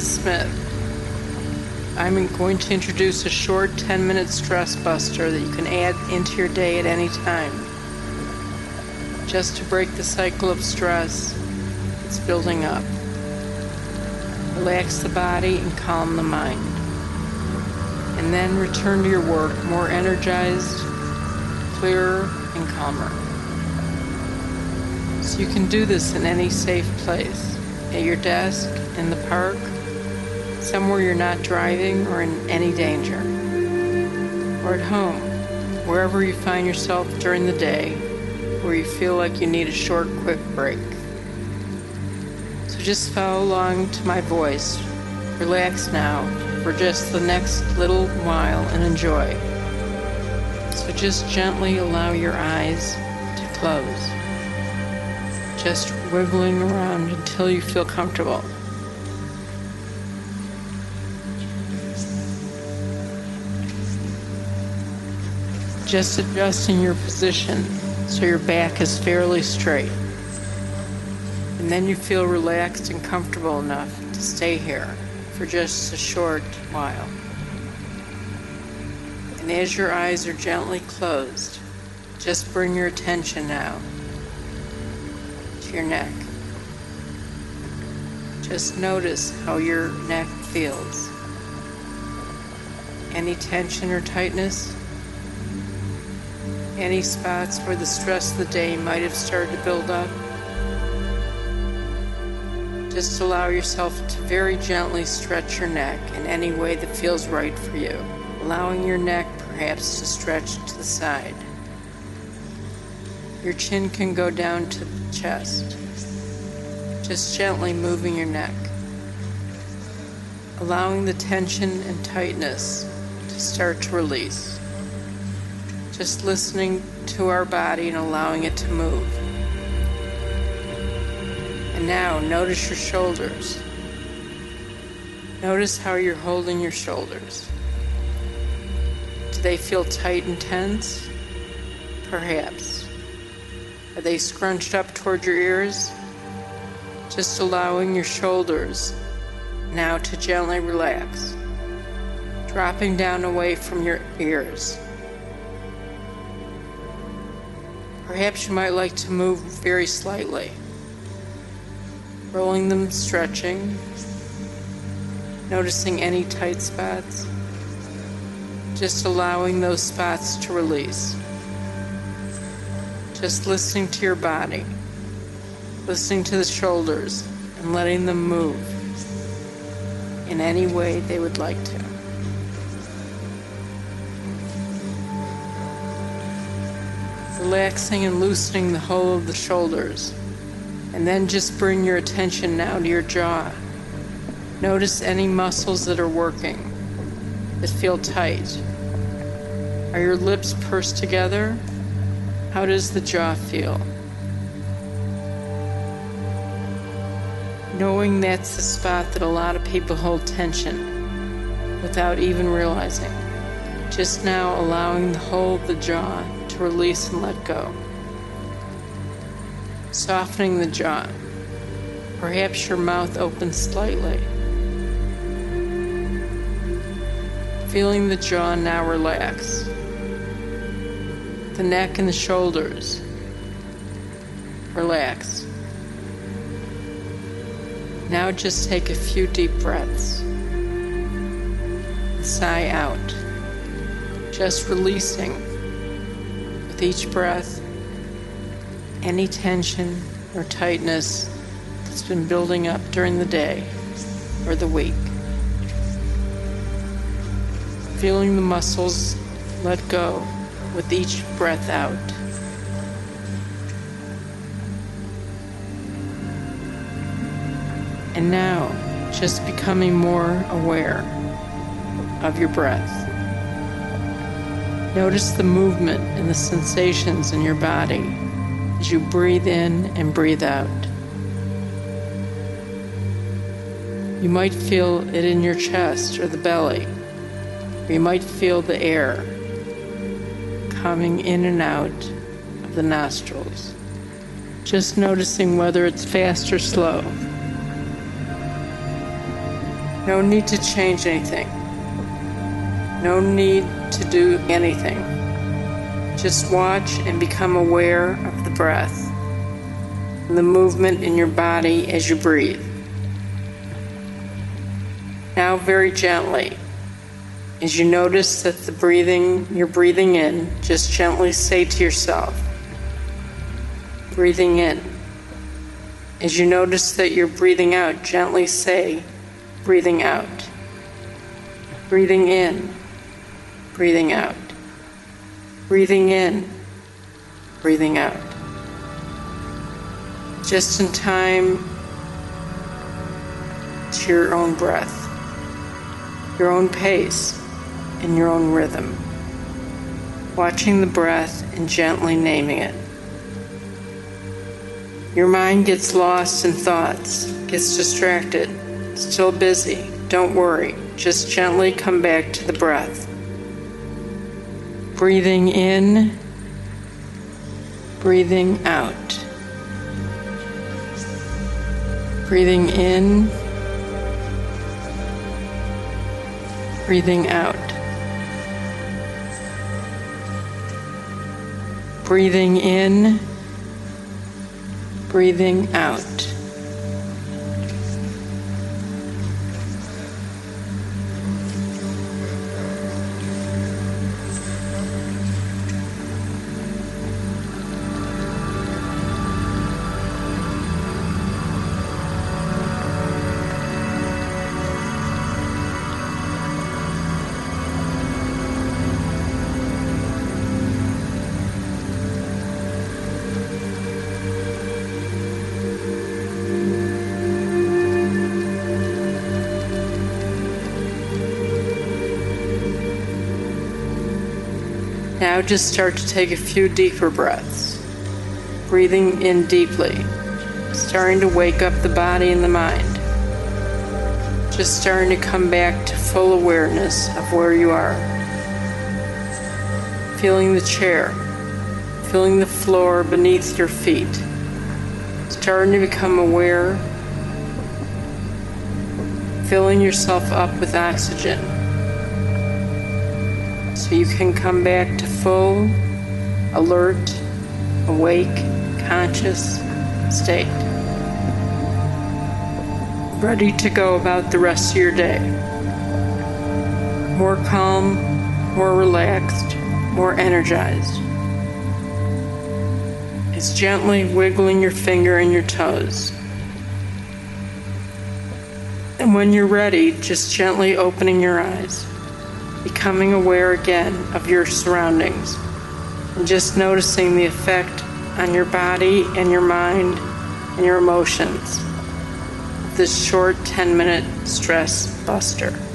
Liz Smith. I'm going to introduce a short 10-minute stress buster that you can add into your day at any time, just to break the cycle of stress that's building up. Relax the body and calm the mind. And then return to your work more energized, clearer, and calmer. So you can do this in any safe place, at your desk, in the park, somewhere you're not driving or in any danger, or at home, wherever you find yourself during the day, where you feel like you need a short, quick break. So just follow along to my voice. Relax now for just the next little while and enjoy. So just gently allow your eyes to close, just wiggling around until you feel comfortable. Just adjusting your position so your back is fairly straight. And then you feel relaxed and comfortable enough to stay here for just a short while. And as your eyes are gently closed, just bring your attention now to your neck. Just notice how your neck feels. Any tension or tightness? Any spots where the stress of the day might have started to build up? Just allow yourself to very gently stretch your neck in any way that feels right for you, allowing your neck perhaps to stretch to the side. Your chin can go down to the chest, just gently moving your neck, allowing the tension and tightness to start to release. Just listening to our body and allowing it to move. And now notice your shoulders. Notice how you're holding your shoulders. Do they feel tight and tense? Perhaps. Are they scrunched up toward your ears? Just allowing your shoulders now to gently relax, dropping down away from your ears. Perhaps you might like to move very slightly, rolling them, stretching, noticing any tight spots, just allowing those spots to release. Just listening to your body, listening to the shoulders, and letting them move in any way they would like to. Relaxing and loosening the whole of the shoulders. And then just bring your attention now to your jaw. Notice any muscles that are working, that feel tight. Are your lips pursed together? How does the jaw feel? Knowing that's the spot that a lot of people hold tension without even realizing. Just now allowing the whole of the jaw to release and let go. Softening the jaw. Perhaps your mouth opens slightly. Feeling the jaw now relax. The neck and the shoulders. Relax. Now just take a few deep breaths. Sigh out. Just releasing with each breath any tension or tightness that's been building up during the day or the week. Feeling the muscles let go with each breath out. And now, just becoming more aware of your breath. Notice the movement and the sensations in your body as you breathe in and breathe out. You might feel it in your chest or the belly, or you might feel the air coming in and out of the nostrils. Just noticing whether it's fast or slow. No need to change anything. No need to do anything. Just watch and become aware of the breath and the movement in your body as you breathe. Now very gently, as you notice that you're breathing in, just gently say to yourself, breathing in. As you notice that you're breathing out, gently say, breathing out. Breathing in, breathing out. Breathing in, breathing out. Just in time to your own breath, your own pace, and your own rhythm. Watching the breath and gently naming it. Your mind gets lost in thoughts, gets distracted, still busy. Don't worry, just gently come back to the breath. Breathing in, breathing out. Breathing in, breathing out. Breathing in, breathing out. Now just start to take a few deeper breaths, breathing in deeply, starting to wake up the body and the mind, just starting to come back to full awareness of where you are, feeling the chair, feeling the floor beneath your feet, starting to become aware, filling yourself up with oxygen, so you can come back to full, alert, awake, conscious state. Ready to go about the rest of your day. More calm, more relaxed, more energized. It's gently wiggling your finger and your toes. And when you're ready, just gently opening your eyes. Becoming aware again of your surroundings and just noticing the effect on your body and your mind and your emotions of this short 10-minute stress buster.